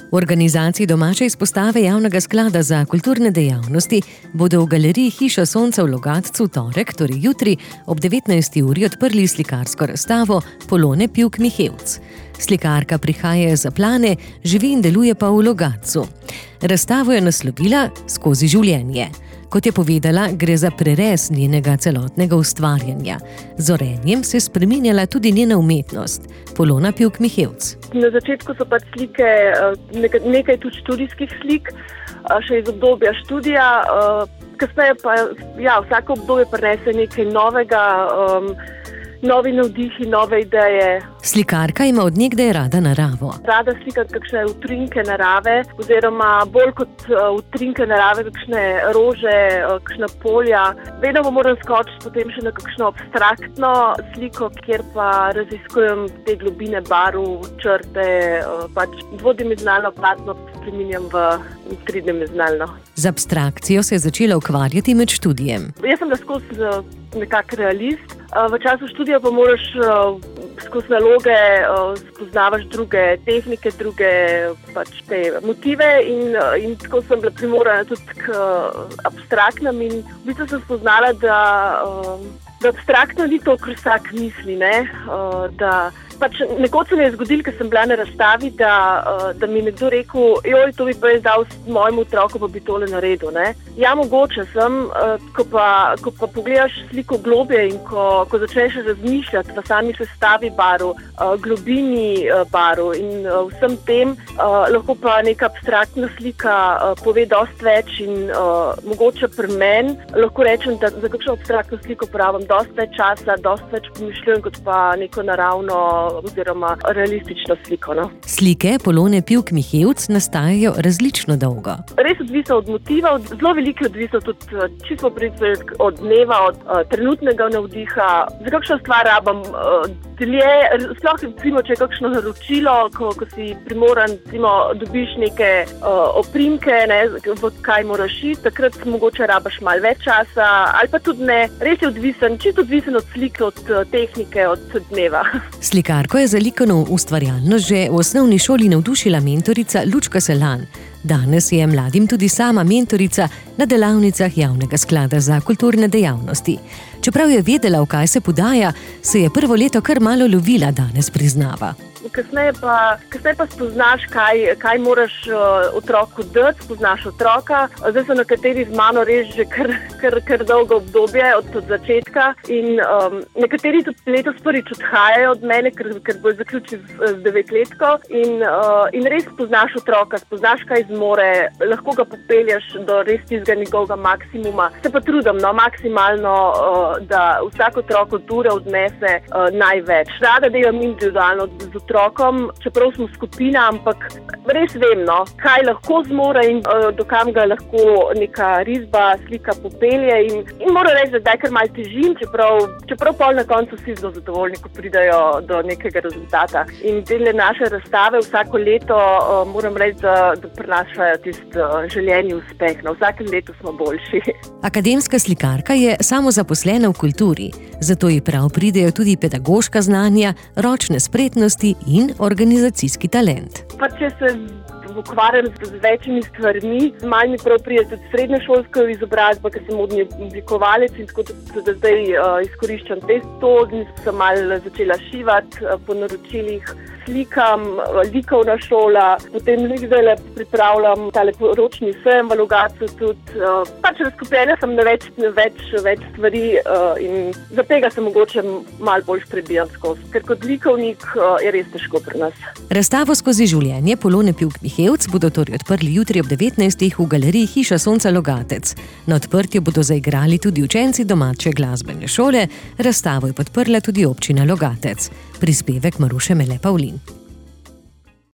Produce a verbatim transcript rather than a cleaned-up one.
V organizaciji domače izpostave Javnega sklada za kulturne dejavnosti bodo v galeriji Hiša sonca v Logatcu torek, torej jutri, ob devetnajsti uri odprli slikarsko razstavo Polone Pivk-Mihevc. Slikarka prihaja iz Zaplane, živi in deluje pa v Logatcu. Razstavo je naslovila Skozi življenje. Kot je povedala, gre za prerez njenega celotnega ustvarjanja. Z orenjem se je spreminjala tudi njena umetnost. Polona Pivk-Mihevc. Na začetku so pač slike, nekaj tudi študijskih slik, še iz obdobja študija. Kasneje pa ja, vsako obdobje prinese nekaj novega, um, novi navdihi, nove ideje. Slikarka ima od nekdaj rada naravo. Rada slika kakšne utrinke narave, oziroma bolj kot utrinke narave, kakšne rože, kakšna polja. Vedno moram skočiti potem še na kakšno abstraktno sliko, kjer pa raziskujem te globine barv, črte, pač dvodimenzionalno platno spreminjam v tridimenzionalno. Z abstrakcijo se je začela ukvarjati med študijem. Jaz sem skozi nekak realist. V času študija pa moraš skozi naloge spoznavaš druge tehnike, druge pač te motive in, in tako sem bila primorana tudi k abstraktnem in v bistvu sem spoznala, da, da abstraktno ni to, kar vsak misli, ne? Da Pač nekoč se mi je zgodilo, ker sem bila na razstavi, da, da mi je nekdo rekel, joj, to bi pa jaz dal mojemu otroku, pa bi tole naredil. Ne? Ja, mogoče sem, ko pa, ko pa pogledaš sliko globje in ko, ko začneš razmišljati v sami sestavi barv, globini barv in vsem tem, lahko pa neka abstraktna slika pove dosti več in mogoče pri meni lahko rečem, da za kakšno abstraktno sliko pravim dosti več časa, dosti več pomišljujem, kot pa neko naravno oziroma realistično sliko. No? Slike Polone Pivk-Mihevc nastajajo različno dolgo. Res odvisno od motiva, zelo veliko odvisno tudi čisto od dneva, od uh, trenutnega navdiha. Za kakšno stvar rabam uh, dlje, sploh recimo, če je kakšno naročilo, ko, ko si primoran, recimo, dobiš neke uh, oprimke, ne, v kaj moraš iti, takrat mogoče rabaš malo več časa, ali pa tudi ne. Res je odvisen, čisto odvisen od slike, od uh, tehnike, od dneva. Slikarko je za likovno ustvarjalnost že v osnovni šoli navdušila mentorica Lučka Selan. Danes je mladim tudi sama mentorica na delavnicah Javnega sklada za kulturne dejavnosti. Čeprav je vedela, v kaj se podaja, se je prvo leto kar malo lovila, danes priznava. Kasneje pa, kasneje pa spoznaš, kaj, kaj moraš uh, otroku dati, spoznaš otroka. Zdaj so nekateri z mano res že kar, kar, kar dolgo obdobje od, od začetka in um, nekateri tudi letos prvič odhajajo od mene, ker, ker bo zaključil z, z devetletko in, uh, in res spoznaš otroka, spoznaš, kaj zmore, lahko ga popelješ do res tistega njegovega maksimuma. Se pa trudim, no, maksimalno, uh, da vsak otrok od ure odnese uh, največ. Rada delam individualno z otrokom, čeprav smo skupina, ampak res vem, no, kaj lahko zmore in uh, do kam ga lahko neka risba, slika popelje in, in moram reči, da zdaj kar malo težim, čeprav, čeprav pol na koncu vsi zelo zadovoljni, ko pridajo do nekega rezultata. In te naše razstave vsako leto uh, moram reči, da, da prinašajo tisti uh, željeni uspeh. Na vsakem letu smo boljši. Akademska slikarka je samozaposlena v kulturi, zato ji prav pridejo tudi pedagoška znanja, ročne spretnosti in organizacijski talent. Pa če se ukvarjam z večjimi stvarmi, malo mi prav pride tudi srednješolska izobrazba, ker sem modni oblikovalec in tako da zdaj uh, izkoriščam to, sem malo začela šivati uh, po naročilih, slikam, uh, likovna šola, potem zdaj pripravljam tale ročni sejem v Logatcu tudi. Uh, pač razkopljena sem na več, več, več stvari uh, in za tega se mogoče malo bolj prebijam skozi, ker kot likovnik uh, je res težko pri nas. Razstavo Skozi življenje Polone Pivk-Mihevc bodo torej odprli jutri ob devetnajstih v galeriji Hiša sonca Logatec. Na odprtju bodo zaigrali tudi učenci domače glasbene šole, razstavo je podprla tudi občina Logatec. Prispevek Maruše Mele Pavlin.